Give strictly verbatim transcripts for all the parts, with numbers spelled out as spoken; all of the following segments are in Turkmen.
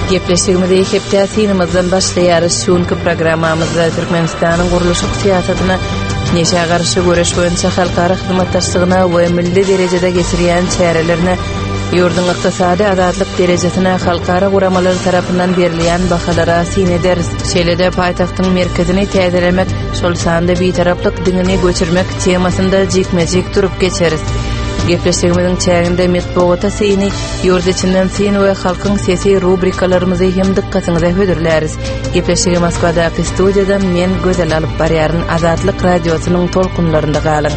Gepleşigimizde hepde sinimizden başlayarız. Şunkı programmamızda Türkmenistan'ın guruluşyk siýasatyna neşe garşy göreş boýunça halkara hyzmatdaşlygyna we milli derejede geçirýän çärelerine ýurdun ykdysady azatlyk derejesine halkara guramalar tarapyndan berilýän bahalara sin ederiz. Şeýlede paýtagtyň merkezini täzelemek, şol sanda bitaraplyk diňini göçürmek temasynda jikmejik durup geçeriz. Gepleşigimizin çäginde metbuata syny ýurt içinden syn we halkyň sesi rubrikalarymyzy hem dikkatyňyza hödürläris. Gepleşigi Moskwada studiýadan men gözel alyp barýaryn Azatlyk radiosynyň tolkunlarynda galyň.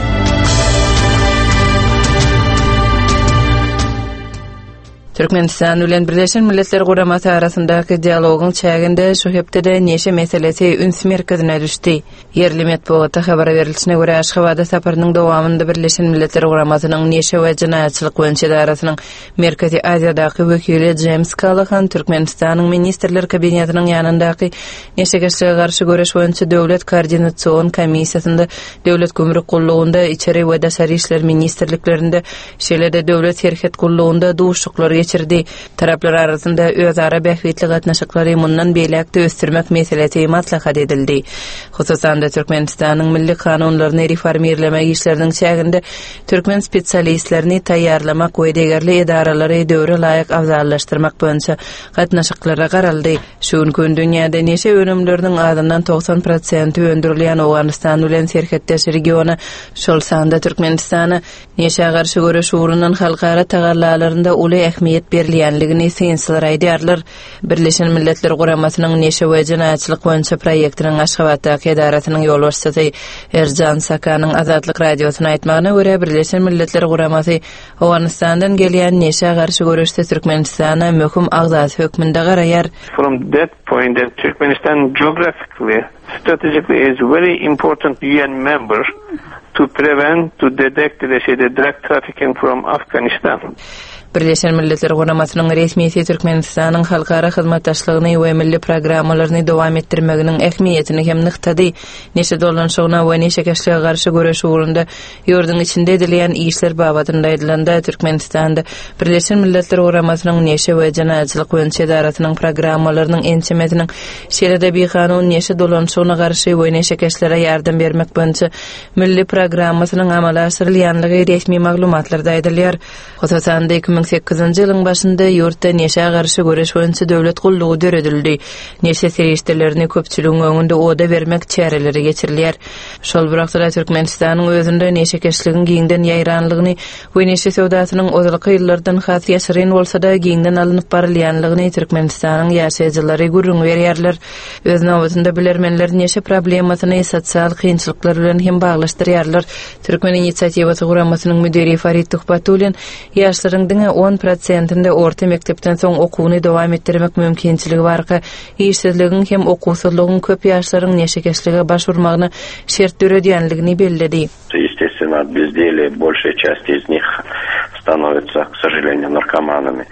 Türkmenistan bilen Birleşen Milletler Guramasy arasyndaky dialogyň çäginde şu hepde neşe meselesi üns merkezine düşdi. Yerli metbuata habar berilişine görä Aşgabatda saparynyň dowamynda Birleşen Milletler Guramasynyň neşe we jinaýatçylyk boýunça darasynyň Merkezi Aziýadaky wekili James Callaghan Türkmenistanyň ministrler kabinetining ýanyndaky neşe geçişige garşy göreş boýunça döwlet koordinasiýon komissiýasynda, döwlet gümrük gullugynda, içeri we daşary işler ministrliklerinde, şeýlede döwlet hereket gullugynda duşuklar geçirdi. Taraplar arasında özara bähwitli gatnaşyklary mundan beýlekde ösdürmek meselesi maslahat edildi. Hususan da Türkmenistanyň milli kanunlaryny reformirlemek işleriniň çäginde türkmen spesialistlerini taýýarlamak we degerli edaralary döwre laýyk awzallaşdyrmak boýunça gatnaşyklara garaldy. Şuň gün dünýäde neşe önümleriniň azyndan toksan prosent öndürilýän Awganistan bilen serhetdeş regiona, şol sanda Türkmenistana neşe garşy göreş ugrundan halkara tagallalarynda uly ähmiýet berilýänligini synslar aýdýarlar. Birleşen Milletler Guramasynyň neşe we jinaýatçylyk boýunça proýektiniň Aşgabatdaky edarasynyň ýolbaşçysy Erjan Sakanyň Azatlyk radiosyna aýtmagyna görä Birleşen Milletler Guramasy Awganistandan gelýän neşe garşy göreşde Türkmenistana möhüm agzat hökmünde garaýar. From that point, that Turkmenistan geographically, strategically is very important U N member to prevent, to detect the drug trafficking from Afghanistan. Birleşen Milletler Guramasynyň resmiýeti Türkmenistanyň halkara hyzmatdaşlygyny we milli programmalaryny dowam etdirmeginiň ähmiýetini hem nykdady. Neşe dolanşygyna we neşe geçişige garşy göreş ugrunda ýurdun içinde edilýän işler babadynda edilende Türkmenistanda Birleşen Milletler Guramasynyň neşe we jinaýatçylyk boýunça edarasynyň programmalarynyň ençemediniň şeýlede bir kanun neşe dolanşygyna garşy we neşe geçişlere ýardam bermek boýunça milli programmasynyň amala asyrylýanlygy resmi maglumatlarda aýdylýar. Hususan da iki bin sekizinji ýylyň başynda ýurtda neşe garşy göreş boýunça döwlet gullugy döredildi. Neşe serişdelerini köpçüligiň öňünde oda bermek çäreleri geçirilýär. Şol birakda Türkmenistanyň özünde neşe geçişliginiň giňden ýaýranlygyny we neşe sowdasynyň ozalky ýyllardan has ýaşyryn bolsa-da giňden alynıp barylýanlygyny Türkmenistanyň ýaşaýjylary gurrun berýärler. Öz nowatynda bilermenler neşe problemasyny sosial kynçylyklar bilen hem baglaşdyrýarlar. Türkmen inisiatiwasy Guramasynyň müdiri Farid Tuhbatulin ýaşlaryň on prosentinde orta mektepden soň okuwyny dowam etdirmek mümkinçiligi barka işsizligiň hem okuwsuzlygyň köp ýaşlaryň neşe geçişlige başvurmagyny şert döredýänligini bellädi. Естественно, от безделия большая часть из них становится, к сожалению, наркоманами.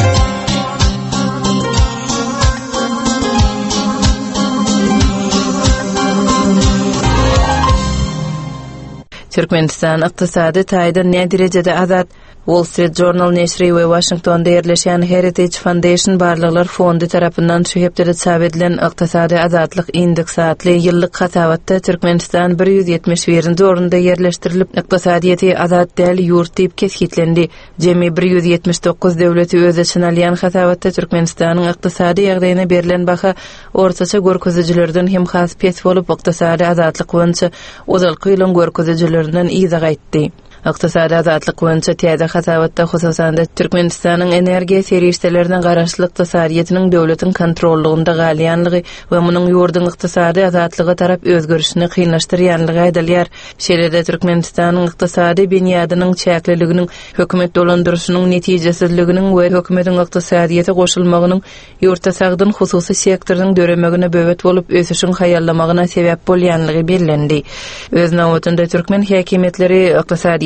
Türkmenistan ykdysady taýdan ne derejede azat? Wall Street Journal neşri we Washington'da ýerleşen Heritage Foundation barlyklar fondy tarapyndan şu hepde çap edilen ykdysady azatlyk indeksi adly ýyllyk hasabatda Türkmenistan bir ýüz ýetmiş birinji orunda ýerleşdirilip, ykdysadyety azat däl ýurt diýip kesgitlendi. Jemi bir ýüz ýetmiş dokuz döwleti öz içine alýan hasabatda Türkmenistanyň ykdysady ýagdaýyna berilen baha ortaça görkezijlerden hem has pes bolup ykdysady azatlyk boýunça ozalky ýylyň görkezijlerinden iýza gaýtdy. Ykdysady azatlyk boýunça täze hasabatda hususan da Türkmenistanyň energiýa serişdelerinden garaşlyk ykdysadyetiniň döwletiň kontrollugynda galýanlygy we munyň ýurdun ykdysady azatlygy tarap özgörüşini kynlaşdyrýanlygy aýdylýar. Şeýlede Türkmenistanyň ykdysady benýadynyň çäkliliginiň, hökümet dolandyrşynyň netijesizliginiň we hökümetiň ykdysadyety goşulmagynyň ýurtda sagdyn hususy sektoryň döremegine böwet bolup ösüşiň haýallamagyna sebäp bolýanlygy bellendi. Öz nowatynda türkmen häkimetleri ykdysady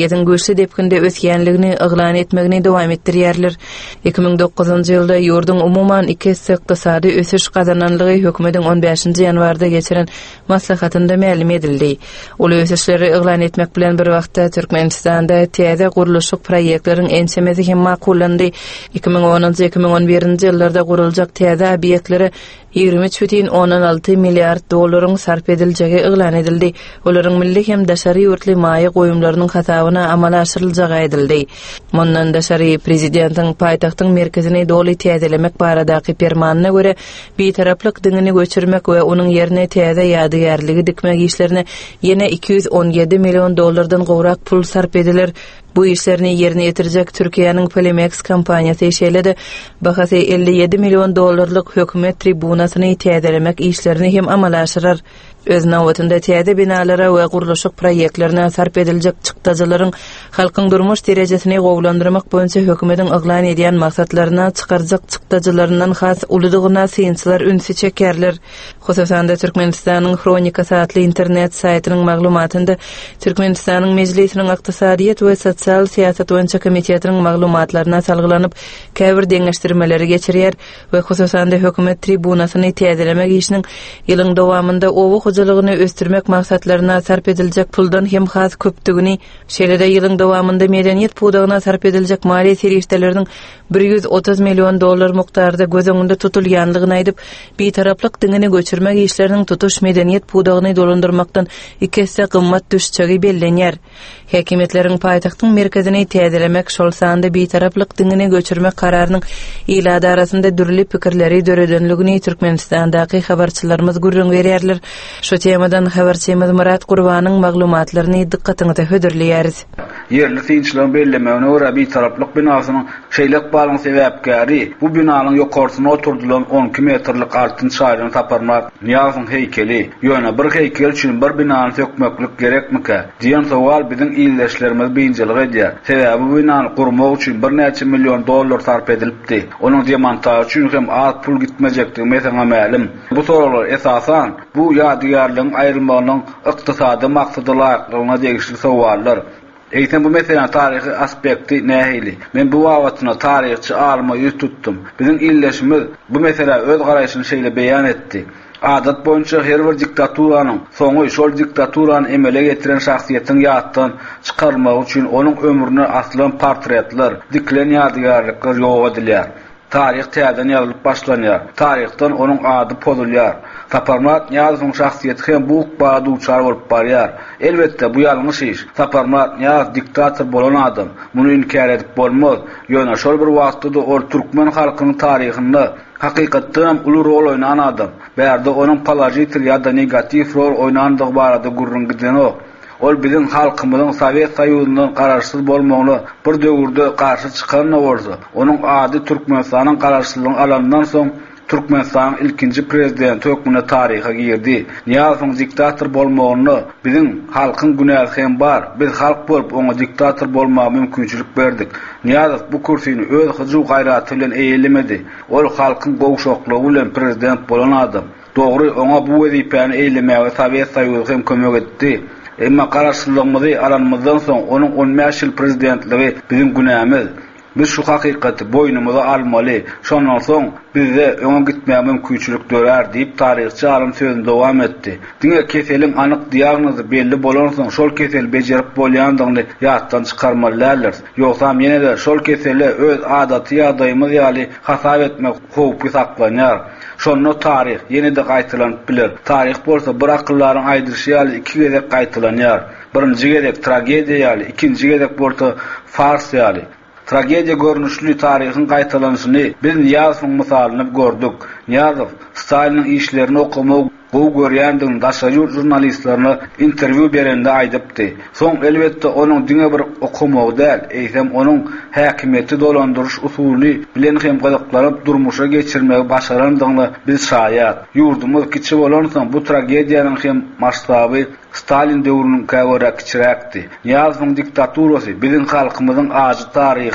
memleketin güçlü depkinde ösgenligini ıglan etmegini dowam etdirýärler. iki ming dokuzunjy ýylda ýurdun umuman iki ykdysady ösüş gazananlygy hökümetiň on beşinji ýanwarda geçiren maslahatynda ma'lum edildi. Ol ösüşleri ıglan etmek bilen bir wagtda Türkmenistanda täze guruluşyk proýektleriň ensemesi hem makullandy. iki ming onunjy iki ming on birinji ýyllarda guruljak täze obýektleri ýygrimi üç бүтүн onan alty milliard dollaryň sarp ediljegi ıglan edildi. Olaryň milli hem daşary ýurtly maýy goýumlarynyň hasabyna amala aşyryljagy aýdyldy. Mundan daşary prezidentiň paýtagtyň merkezini doly täzelemek baradaky fermanyna görä bitaraplyk diňini göçürmek we onuň ýerine täze ýadygarlygy dikmek işlerine ýene iki yüz on ýedi million dollardan gowrak pul sarp edilir. Bu işlerini yerine yetirjek Türkiýanyň Polymex kompaniýasy işeledi. Bahasy elli ýedi million dollarlyk hökümet tribunasyny täzelemek işlerini hem amala aşyrar. Öz nawatynda täze binalara we guruluşyk proýektlerine sarp ediljek çykdajaryň halkyň durmuş derejesini gowlandyrmak boýunça hökümetiň ıglan edýän maksatlaryna çykarjak çykdajalaryndan has uludygyna synçylar ünsü çekerler. Hususan da Türkmenistanyň Kronika satly internet saýtynyň maglumatynda Türkmenistanyň mejlisiniň ykdysadyýet we sosial siýasat boýunça komitetining maglumatlaryna salgylanyp käbir deňeşdirmeleri geçirýär we hususan da hökümet tribunasyny täzelemek işiniň ýylyň dowamında owu hojalygyny östürmek maksatlaryna sarp ediljek puldan hem has köpdigini, şeýle-de ýylyň dowamında medeniýet pudagyna sarp ediljek mali serişdeleriniň bir yüz otuz million dollar mukdarda göz öňünde tutulýanlygyny aýdyp, bitaraplyk diňini göçürmek işleriniň tutuş medeniýet pudagyny dolandyrmakdan iki hisse gymmat düşjegi bellenýär. Häkimetleriň paýtagtyň merkezini täzelemek şol sanda bitaraplyk diňini göçürmek kararynyň ilady arasynda dürli pikirleri döredenligini Türkmenistandaky habarçylarymyz gurrun berýärler. Şu temadan habarçymyz Murat Gurbanyň maglumatlaryny dikkatiňizde hödürleýäris. Yerli synçylaryň bellemegine görä bitaraplyk binasynyň şeýlek balyň sebäpkäri bu binanyň ýokarsyna oturdulan on iki metrlik altyn şaýryny taparmak Niýazyň heykeli, ýöne bir heykel üçin bir binany sökmeklik gerekmike diýen sowal biziň ýyldaşlarymyz beýinçilik edýär. Sebäbi bu binany gurmak üçin bir näçe million dollar sarp edilipdi. Onuň demontaj üçin hem az pul gitmejekdi meselem ma'lum. Bu soralar esasan bu ýadygarlygyň aýrylmagynyň ykdysady maksady laýyklygyna degişli sowallar. Eýtem bu meselen taryhy aspekti nähili? Men bu wagtyna taryhçy alma ýüz tutdum. Biziň ýyldaşymyz bu mesele öz garaýşyny şeýle beýan etdi. Adat boýunça her bir diktaturanyň soňy şol diktaturany emele getiren şahsiýetiň ýatdan çykarmak üçin onuň ömrüne aslan portretler, diklen ýadygarlyklar ýok edilýär. Taryh täzeden ýazylyp başlanýar. Taryhdan onuň ady pozulýar. Saparmat Niýazowyň şahsiýeti hem bu ukba duçar bolup barýar. Elbetde bu ýalňyş iş. Saparmat Niýaz diktator bolan adam. Muny inkar edip bolmaz. Ýöne şol bir wagtda ol türkmen halkynyň taryhynda hakykatdan uly rol oynan adam. Bärde onuň pozitiv ýa-da negativ rol oynandygy barada gurrun giden o. Ol biziň halkymyzyň Sowet Soýuzynyň garaşsyz bolmagyny bir döwürde garşy çykanna bolsa, onuň ady Türkmenistanyň garaşsyzlygyny alandan soň Türkmenistanyň ilkinji prezidenti hökmüne taryha girdi. Niýazowyň diktator bolmagyny biziň halkyň günäsi hem bar. Biz halk bolup oňa diktator bolmagy mümkinçilik berdik. Niýazow bu kursyny öz hyjy gaýraty bilen eýlemedi. Ol halkyň gowşoklugy bilen prezident bolan adam. Dogry oňa bu wezipany eýlemäge Sowet Soýuzy hem kömek etdi. Emma garaşsyzlygymyzy alanmazdan soň onuň on beş ýyl prezidentligi biziň günämiz. Biz şu hakykaty boynumuza almaly. Şondan soň bizde öňe gitmäge mümkinçilik dörer diýip taryhçy alim sözüni dowam etdi. Diňe keseliň anyk diagnozy belli bolan soň şol kesel bejerip bolýandygyny ýatdan çykarmalylar. Ýoksa ýene-de şol keseli öz adaty ýagdaýymyz ýaly hasap etmek howpy saklanýar. Şonu taryh ýene-de gaýtylanyp biler. Taryh bolsa bir akyllaryň aýdyryşy ýaly iki gezek gaýtylanýar. Birinji gezek tragediýa ýaly, ikinji gezek bolsa fars ýaly. Tragediýa görnüşli taryhyň gaýtylanyşyny biz Niýazowyň mysalyny gördük. Niýazow Staliniň işlerini okumak gowy görýändigini daşary jurnalistlerine interwiu berende aýdypdy. Soň elbetde onuň diňe bir okumagy däl, eýsem onuň häkimeti dolandyryş usuly bilen hem gyzyklanıp durmuşa geçirmegi başarandygyny biz şaýat. Ýurdumyz kiçi bolan soň bu tragediýanyň hem maşsaby Stalin döwrüniň käwere kiçiräkdi. Niýazowyň diktaturasy biziň halkymyzyň ajy taryhy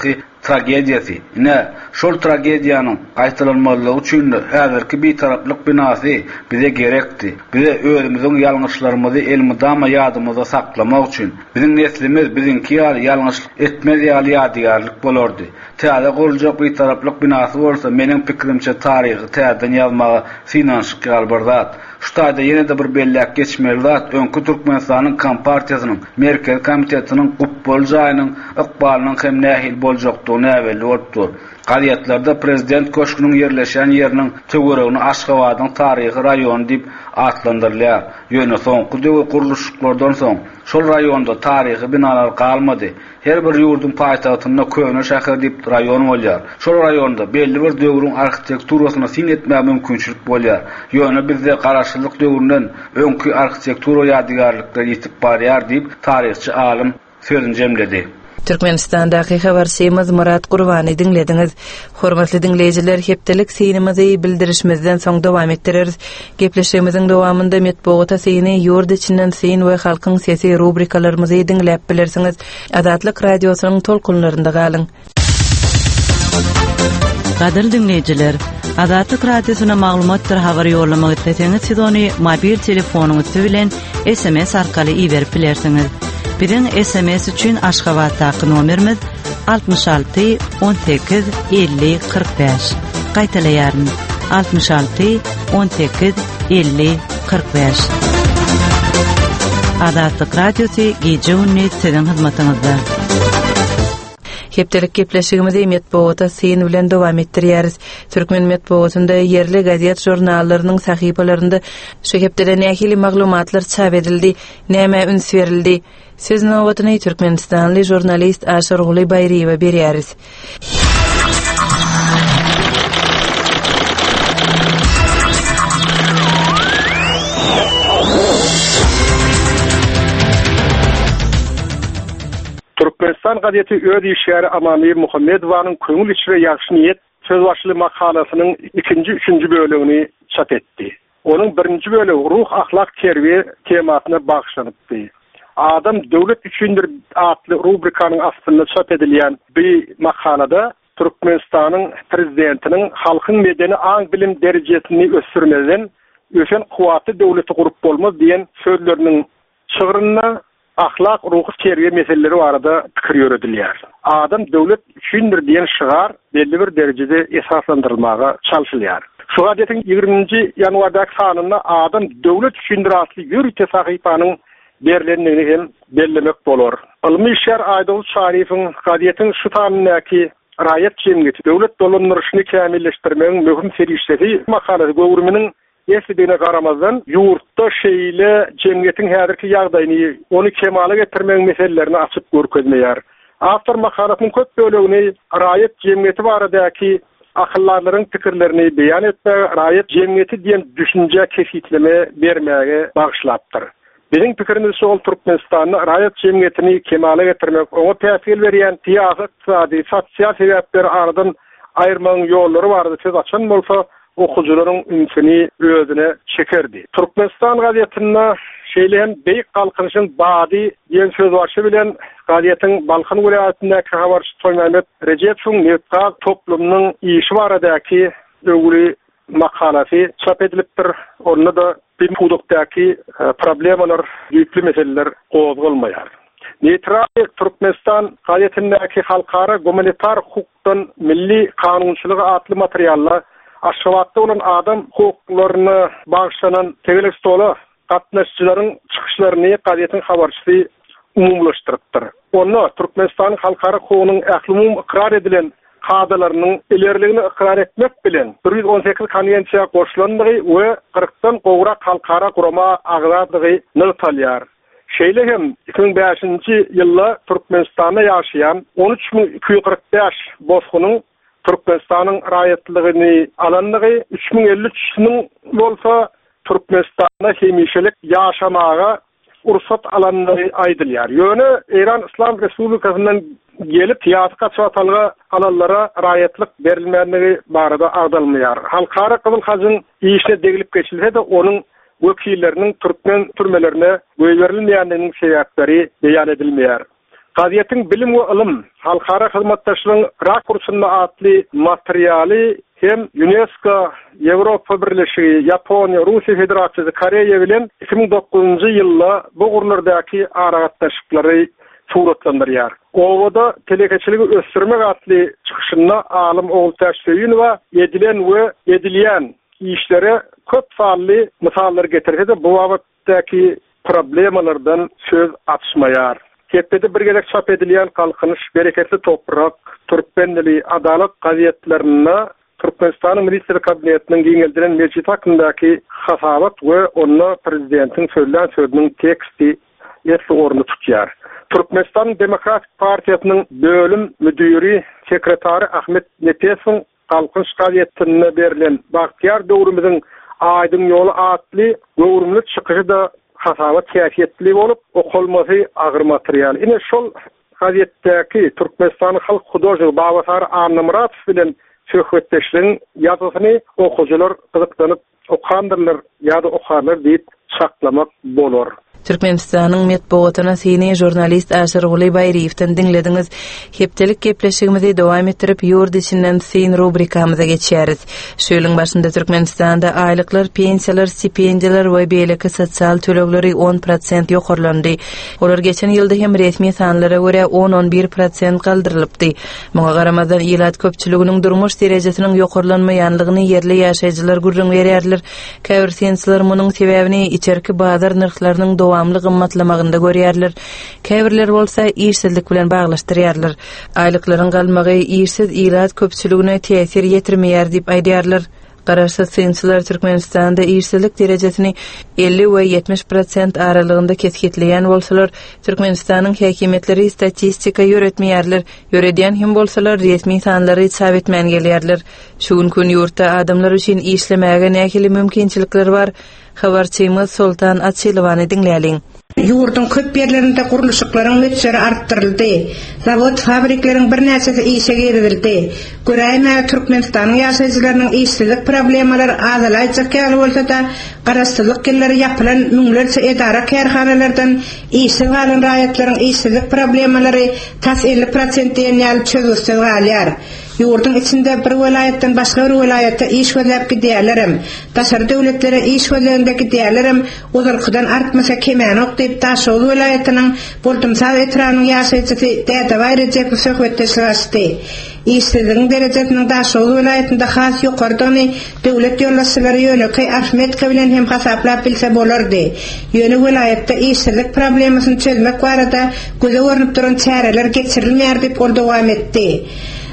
tragediyasy. Ne, şol tragediýanyň gaýtalanmalylygy üçin häzirki bir taraplyk binasy bize gerekdi. Bize özümiziň ýalňyşlarymyzy elmydama ýadymyza saklamak üçin bizim neslimiz bizinki ýalňyş etmez ýaly ýadygarlyk bolardy. Täze goljak bir taraplyk binasy bolsa, meniň pikirimçe taryhy täzeden ýazmagy synanşyk ýalbardad. Şu taýda ýene de bir belläk geçmeli zat öňkü Türkmenistanyň Kompartiýasynyň Merkez Komitetiniň gup boljaýynyň ykbalynyň hem nähil boljakdygyny äwelli bolupdyr. Gaýatlarda prezident köşküniň ýerleşen ýeriniň töweregini Aşgabatyň taryhy raýony diýip atlandyrylýar. Ýöne soňky döwür guruluşlardan soň şol raýonda taryhy binalar galmady. Her bir ýurdun paýtagtyna köne şäher diýip raýon bolýar. Şol raýonda belli bir döwrüň arhitekturasyna sin etmäge mümkinçilik bolýar. Ýöne bizde garaşlyk döwründen öňkü arhitektura ýadygarlyklar ýetip barýar diýip taryhçy alim sözüni jemledi. Türkmenistan'daki habersimiz Murat Gurbany dinlediňiz. Hormatly dinleýijiler, hepdelik synymyzy bildirişimizden soň dowam etdireriz. Gepleşigimiziň dowamynda Medbogata syny ýurt içinden syn we halkyň sesi rubrikalarymyzy dinläp bilersiňiz. Adatlyk radiosynyň tolkunlarynda galyň. Gadyr dinleýijiler, Adatlyk radiosyna maglumatlar habar ýollamagy etseňiz, siz ony mobil telefonuňyz bilen S M S arkaly iýerip bilersiňiz. Birin S M S üçün Aşgabatdaky nomerimiz altmış altı on sekiz elli kırk beş. Gaýtalaýaryn altmış altı on sekiz elli kırk beş. Adatlyk radiosy gece ünni sizin hyzmatyňyzda. Hepdelik gepleşigimizi Medbogata syn bilen dowam etdirýäris. Türkmen Medbogatynda yerli gazet jurnallarynyň sahypalarynda şu hepdede nähili maglumatlar çap edildi, näme üns berildi. Söz nowatyny Türkmenistanly jurnalist Aşar Guly Bayriýewe berýäris. Türkmenistan gazeti öz işgäri Amami Muhammedowanyň köňül içre ýaşy niýet söz başly makalasynyň ikinji üçinji bölümini çap etdi. Onuň birinji bölegi ruh ahlak terbiýe temasyna bagşlanypdy. Adam döwlet üçindir atly rubrikanyň aslynda çap edilýän bir makalada Türkmenistanyň prezidentiniň halkyň medeni aň bilim derejesini ösürmeden öşen kuwatly döwleti gurup bolmaz diýen sözleriniň çygyryna ahlak ruh terbiýe meseleleri barada pikir ýöredilýär. Adam döwlet üçindir diýen şygar belli bir derejede esaslandyrylmaga çalşylýar. Şu gazetin ýygrüminji ýanwardaky sanyna adam döwlet üçindir atly ýürüte sahypanyň berilenini hem bellemek bolar. Ilmi işler Aýdul Şarifiň gazetin şu tanyndaky raýat jemgyýeti döwlet dolanmaryşyny kämilleşdirmegiň möhüm serişleri makalady gowrumynyň esdine garamazdan ýurtda şeýle jemgyýetiň häzirki ýagdaýyny ony kemale getirmegiň meselelerini açyp görkezmeýär. Awtor makalatynyň köp bölegini raýat jemgyýeti baradaky akyllarlaryň pikirlerini beýan etmek, raýat jemgyýeti diýen düşünje kefitleme bermäge bagşlapdyr. Bizim pikirimiz şol Türkmenistanyň raýat jemgyýetini kemale getirmek, oňa täsir berýän tiýasat, ykdysady, sosial sebäpler aradan aýyrmagyň ýollary bardy. Söz açan bolsa, okujuların ünsini özüne çekerdi. Türkmenistan gazetinde şeýlehem beýik galkynyşyň bady diýen söz başı bilen gazetin Balkan welaýatyndaky habarçy Toýmahmet Rejepowyň Netgaz toplumynyň işi baradaky öwri makalasy çap edilipdir. Onda da bir hudukdaky problemalar, ýüklü meseleler gozgolmaýar. Neytral Türkmenistan gazetindäki halkara gumanitar hukukdan milli kanunçylygy atly materiallar Aşgabatda olan adam hukuklaryny bagşlanan tegelik stola gatnaşçylaryň çykyşlaryny gazetin habarçysy umumlaşdyrypdyr. Onu Türkmenistan halkara hukukynyň ählumum ikrar edilen kadalarynyň ilerligini ikrar etmek bilen bir yüz on sekiz konwensiýa goşulandygy we kırkdan gowrak halkara gurama agzadygy nötalýar. Şeýle hem iki bin beşinji ýylda Türkmenistanda ýaşaýan on üç bin iki yüz kırk beş bozgunyň Türkmenistanyň raýatlygyny alanlygy üç bin elli üç ňyň bolsa Türkmenistanda hemişelik ýaşamaga ursat alanlygy aýdylýar. Ýöne Iran Islam Respublikasyndan gelip tiýasy kaçatalga alanlara raýatlyk berilmänligi barada agdalmaýar. Halkara Gyzyl Hazyň işine degilip geçilse de onuň wekilleriniň Türkmen türmelerine göýberilmeýändiginiň sebäpleri beýan edilmeýär. Gaziyetin bilim we ilim halkara hyzmatdaşlygyň rakursunda atly materialy hem UNESCO, Avropa Birleşigi, Yaponiya, Rusiya Federasiýasy, Koreýa bilen iki bin dokuzunçy ýylda bu gurlardaky aragatdaşyklary suratlandyrýar. Owada telekeçiligi ösdürmek atly çykyşynda alim Oğultaş Söýünova edilen we edilýän işlere köp sally misallar getirdi. Bu wagtdaky problemalardan söz açmaýar. Hepde birgelik çap edilýän kalkınış, bereketli toprak, türkmenligi, adalet gazietlerine Türkmenistan'ın Milli Kabinetinin giňeldiren meclis hakyndaky hasabat we onu prezidentin söýlen sözüniň teksti ýetli orny tutýar. Türkmenistan Demokratik Partiýasynyň bölüm müdiri, sekretary Ahmet Netesow kalkınış gazietine berilen Bahtiyar döwrümüziň aýdyň ýoly atly gowrumly çykyşy da hasabat käfiýetli bolup, okulmasy agyr material. Ine şol gazetdäki Türkmenistan halk hudoşugy Babasar Annamuratow bilen söhbetleşilen ýazysyny okuwçylar gyzyklanyp okandyrlar ýa-da okarlar diýip saklamak bolar. Türkmenistanyň metbuatyna seni jurnalist Aşyr Guly Baýryewden dinlediňiz. Hepdelik gepleşigimizi dowam etdirip ýurt içinden sen rubrikamyza geçýäris. Şöýleň başynda Türkmenistanda aýlyklar, pensiýalar, stipendiýalar we beýleki sosial tölegleri on prosent ýokarlandy. Olar geçen ýylda hem resmi sanlara görä on on bir prosent galdyrylypdy. Muňa garamazdan ýylat köpçüliginiň durmuş derejesiniň ýokarlanmaýanlygyny ýerli ýaşaýjylar gurrun berýärler. Käbirsençiler munyň sebäbini içerki bazar narhlarynyň dowamly gymmatlamagynda görýärler. Käbirler bolsa işsizlik bilen baglaşdyrýarlar. Aýlyklaryň galmagy işsiz ýylat köpçüligine täsir ýetirmeýär diýip aýdýarlar. Garaşsyz synçylar Türkmenistanda işsizlik derejesini elli we ýetmiş prosent aralygynda kesgitleýän bolsalar, Türkmenistanyň häkimetleri statistika ýöretmeýärler. Ýöredýän hem bolsalar resmi sanlary çap etmän gelýärler. Şu gün ýurtda adamlar üçin işlemäge nähili mümkinçilikler bar. Habarçymyz Sultan Atçylowany dinläýäliň. Yurdun köp yerlerinde kuruluşuklaryň mütseri arttyryldy. Zavod, fabriklaryň bir näçesi işe girildi. Göräýme Türkmenistanyň ýaşaýjylarynyň işsizlik problemalary azalaýjak ýaly bolsa-da, garaşsyzlyk gelleri ýapylan müňlerçe edara kärhanalardan işsiz galan raýatlaryň işsizlik problemalary tas elli prosent ýaly çözülse galýar. Yurdun içinde bir vilayetden başka bir vilayette iş gözläp gidýärlerim. Taşary döwletlere iş gözländäki diýerlerim, uzalkydan artmasa kemäni okdyp taşol vilayetiniň boltumsal etranyň ýaşaýjysy däde Baýryjek söhbetleşdi. İşsizligiň derejesiniň taşol vilayetinde has ýokardyny döwlet ýollaşçylary ýöneki Ahmetkä bilen hem hasaplap bilse bolardy. Ýöne vilayetde işsizlik problemasyny çözmek barada göze görünüp duran çäreler geçirilmeýär diýip ol dowam etdi.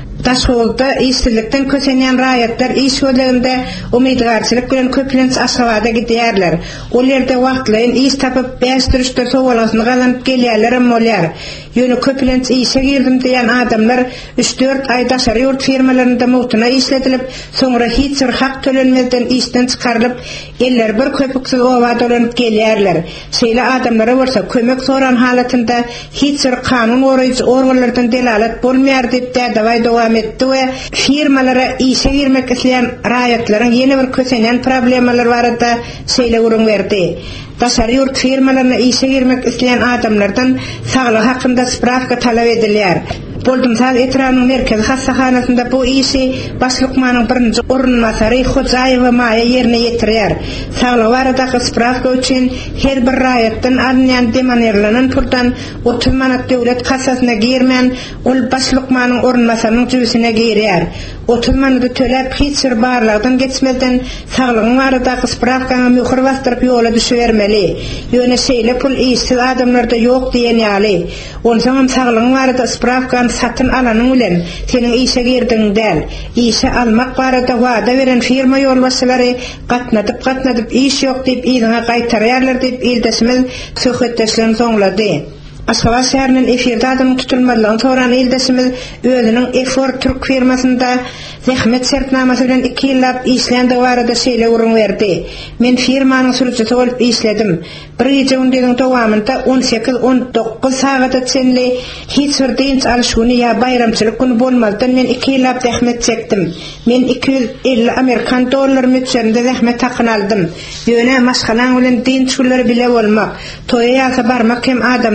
Taşolda işsizlikden kösenýän raýatlar iş gözleginde umydgarçylyk bilen köplenç Aşgabatda gidýärler. Ol ýerde wagtlaryň iş tapyp beş-üç sowalasyny galanyp gelýärler bolýar. Ýöne köplenç işe girdim diýen adamlar üç dört aý daşary ýurt firmalarynda mowtuna işletilip, soňra hiç bir hak tölenmeden işden çykarylyp, eller bir köpüksiz oba dolanyp gelýärler. Şeýle adamlara bolsa kömek soran halatynda hiç bir kanun goraýjy organlardan delalet bolmaýar diýip däwä dowam etdi we firmalara işe girmek isleýän raýatlaryň ýene bir kösenýän problemler barada şeýle urun berdi. Daşary ýurt firmalaryna işe girmek isleýän adamlardan saglyk hakynda spravka talap edilýär. Boltumsal etranyň merkezi hastahanasynda bu işi başlykmanyň birinji ornmasary Hojaýewa Maýa ýerine ýetirýär. Saglyk baradaky spravka üçin her bir raýatdan alynýan demanerlenen puldan otuz manat döwlet kassasyna girmän, ol başlykmanyň ornmasarynyň jübüsine girýär. otuz manat töläp hiç bir barlygdan geçmeden saglygyň baradaky spravkany möhür bastyryp ýola düşürmeli. Ýöne şeýle pul işsiz adamlarda ýok diýen ýaly. Onsoň saglygyň barada spravkany satyn alanyň bilen seniň işe girdiň däl. İşe almak barada wada beren firma ýolbaşçylary gatnadyp gatnadyp iş ýok diýip ýygyna gaýtarýarlar diýip ildesimiz söhbetleşilen soňlady. Aşgabat şäheriniň efirde adam tutulmadygyny soran ildesimiz özüniň Efor Türk firmasynda zähmet şertnamasy bilen iki ýyllap işlendi barada şeýle urun berdi. Men firmanyň sürüjisi bolup işledim. Bir ýeje gündiň dowamynda on sekiz on dokuz sagat içinde hiç bir dinç alşuny ýa bayramçylyk güni bolmadan men iki ýyllap zähmet çekdim. Men iki yüz elli Amerikan dollary müçerinde zähmet takyn aldım. Ýöne maşgalaň bilen dinç günleri bile bolmak, toýa ýa barmak hem adamlar üçin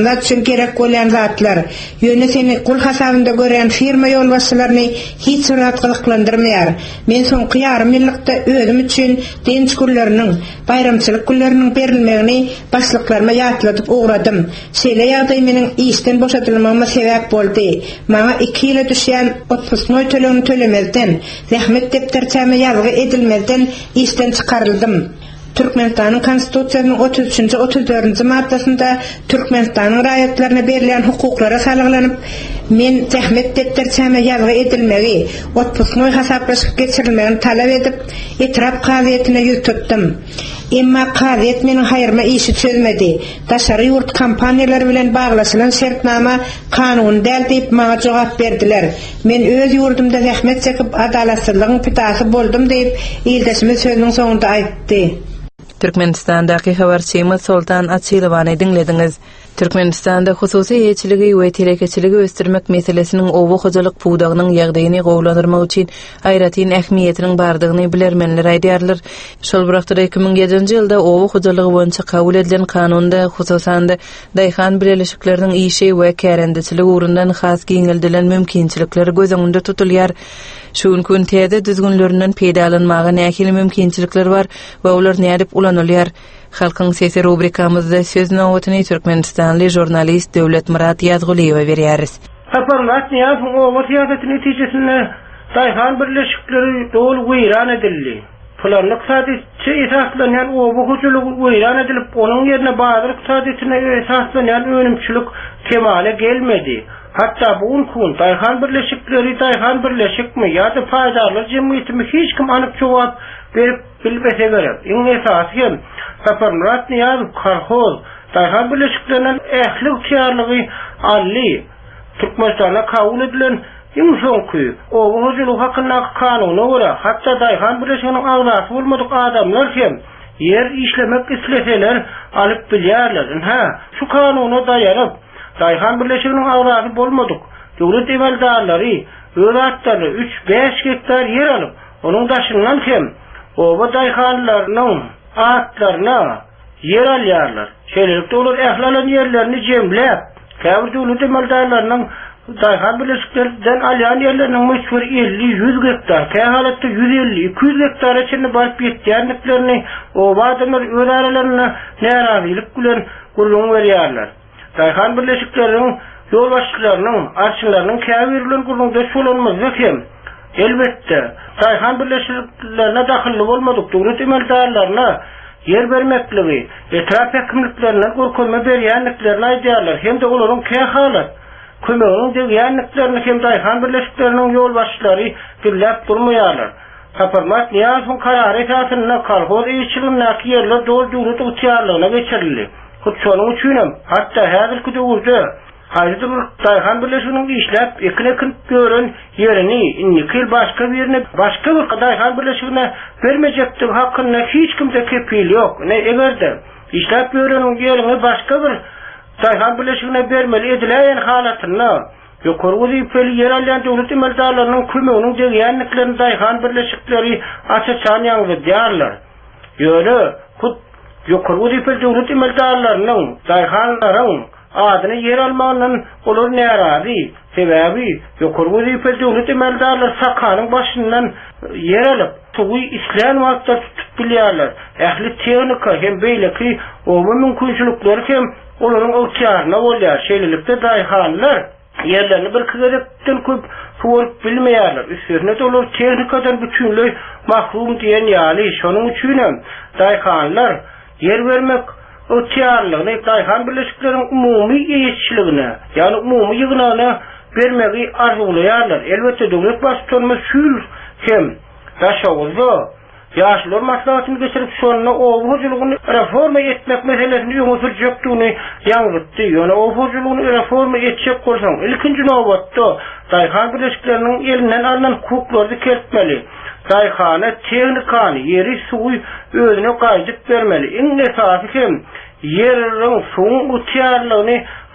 gerek bolan zatlar, ýöne seni kul hasabynda gören firma ýol başçylaryny hiç surat gyzyklandyrmaýar. Men soňky ýarym ýylykda özüm üçin dinç günleriniň, bayramçylyk günleriniň berilmegini başlyklaryma ýatladyp ugradym. Şeýle ýagdaý meniň işden boşatylmama sebäp boldy. Maňa iki ýyla düşýän otpusnoý tölegini tölemezden, zähmet depterçäme ýazgy edilmezden işden çykaryldym. Türkmenistanyň konstitusiýasynyň otuz üçinji otuz dördünji maddasynda Türkmenistanyň raýatlaryna berilen hukuklara salyglanyp, men zähmet depterçäme ýazgy edilmegi, otpusnoý hasaplaşyp geçirilmegini talap edip, etrap kaziýetine ýüz tutdum. Emma kaziýet meniň haýyrma işi çözmedi. Daşary ýurt kompaniýalary bilen baglaşylan şertnama kanun däl diýip maňa jogap berdiler. Men öz ýurdumda zähmet çekip adalatsyzlygyň pitasy boldum diýip ýyldaşymy sözüniň soňunda aýtdy. Türkmenistan'daki habarçymyz Soltan Açylowany dinlediňiz. Türkmenistanda hususy ýeçiligi we telekeçiligi östirmek meselesiniň owu hojalyk puwdagynyň ýagdaýyny gowlandyrmak üçin aýratyn ähmiýetiniň bardygyny bilermenler aýdýarlar. Şol burakda iki ming ýedinji ýylda owu hojalygy boýunça kabul edilen kanunda hususan daýhan birleşikleriniň işi we kärendeçiligi urundan has giňildilen mümkinçilikleri göz öňünde tutulýar. Şuň gün täze düzgünlerinden peýdalanmagy nähili mümkinçilikler bar we olar nädip ulanylýar. Halkyň sesi rubrikamyzda söz nowatyny Türkmenistanly jurnalist Döwlet Murat Ýazguliýew berýäris. Habarlat ýa-da owa tiýatry netijesinde daýhan birleşikleri dol weýran edildi. Pulanlyk sadysy esaslanýan owa hojalygy weýran edilip, onuň ýerine baýryk sadysyna esaslanýan önümçilik kemale gelmedi. Hatta bu unkun daýhan birleşikleri daýhan birleşikmi ýa-da faýdaly jemgyýetimi hiç kim anyk jogap berip bilmese gerek. Iň esasy Saparmurat Niýazow kolhoz daýhan birleşiklerinden ähli tiýarlygy ally Türkmenistana kabul edilen iň soňky owa hojalyk hakyndaky kanuny görä hatda daýhan birleşiginiň agzasy bolmadyk adamlar hem ýer işlemek isleseler alyp bilýärler. Ha, şu kanuny daýanyp daýhan birleşiginiň agzasy bolmadyk döwlet emeldarlary öz atları üç beş hektar ýer alyp onuň daşyndan hem owa daýhanlarynyň atlaryna yer alýarlar. Şeýlelikde olar ählalan ýerlerini jemläp, käbir döwlet emeldarlarynyň daýhan birleşiklerinden alýan ýerleriniň meşhur elli yüz hektar, käbir halatda yüz elli iki yüz hektar içinde baryp ýetýänliklerini owa adamlar öz aralaryna närazilik bilen gurulun berýärler. Daýhan birleşikleriniň ýol başçylarynyň, arşylarynyň käbir bilen gurulunda şolanmazda hem elbetde daýhan birleşiklerine dahil bolmadyk döwlet emeldarlaryna yer bermekligi, etraf häkimliklerinden gorkama berýänliklerini aýdýarlar. Hem de olaryň käy halat kömeginiň degýänliklerini hem daýhan birleşikleriniň ýol başçylary birläp durmaýarlar. Saparmurat Niýazow karary esasyna kolhoz işçiligine ýerler dol döwlet ýetiýarlygyna geçirildi. Şonuň üçin hem hatda häzirki döwürde Haýdy bir daýhan birleşiginiň işläp ekine gören ýerini innikil başga birine başga bir daýhan birleşigine bermejekdi hakynda hiç kimde kepil ýok. Ne egerde işläp göreniň ýerini başga bir daýhan birleşigine bermeli edilen halatyna ýokary wezipeli ýer alýan döwlet emeldarlarynyň kömeginiň degýänliklerini daýhan birleşikleri açaçan ýaňyzýarlar. Ýöne kut ýokary wezipeli döwlet emeldarlarynyň daýhanlaryň adyny yer almagynyň olar närazi sebäbi ýokary wezipeli döwlet emeldarlary sakanyň başyndan yer alyp tugy isläm wagtda tutup bilýärler. Ähli tehnika hem beýleki owa mümkinçilikleri hem olaryň ýetýärine bolýar. Şeýlelikde daýhanlar yerlerini bir kizerekden köp suwurup bilmeýärler. Üstüne olar tehnikadan bütünlüğ mahrum diýen ýaly. Şonuň üçin hem daýhanlar yer bermek o tiýarlygyny daýhan birleşikleriniň umumy ýeşçiligine, ýani umumy ýygynagyna bermegi arzulaýarlar. Elbetde döwlet başçylaryny şül hem daşawuzda ýaşlar maslahatyny geçirip şonu owa hojalygyny reforma etmek meselesini ýöne sürjekdigini ýaňytdy. Ýöne owa hojalygyny reforma etjek bolsaň, ilkinji nowatda daýhan birleşikleriniň elinden alynan hukuklary keltmeli. Daýhana tehnikany, ýeri suwy özüne gaýdyp bermeli. Iň esasy hem ýeriň suw utiýarlygyny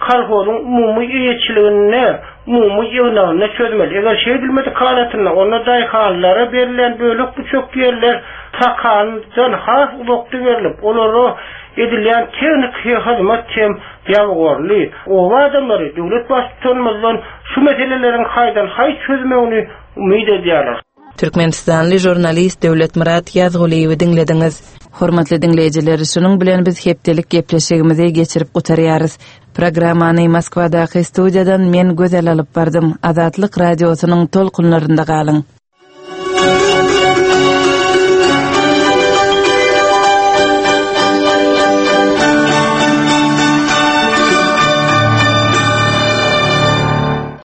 kolhozun umumy ýetçiligine, umumy ýygnagyna çözmeli. Eger şey edilmedi kanatyna, onda daýhanlara berilen bölük bu çok yerler takandan has ulukdy berilip, olary edilen teknik hyzmat tem ýagorly. O adamlary döwlet başçylygyndan şu meselelerin haýdan haý çözmegini umyt edýärler. Türkmenistanly jurnalist Döwlet Murat Ýazguliýewi dinlediňiz. Hormatly dinleýijiler, şunuň bilen biz hepdelik gepleşigimizi geçirip gutarýarys. Programmany Moskwadaky studiýadan men Gözel alyp bardym. Azatlyk radiosynyň tolkunlarynda galyň.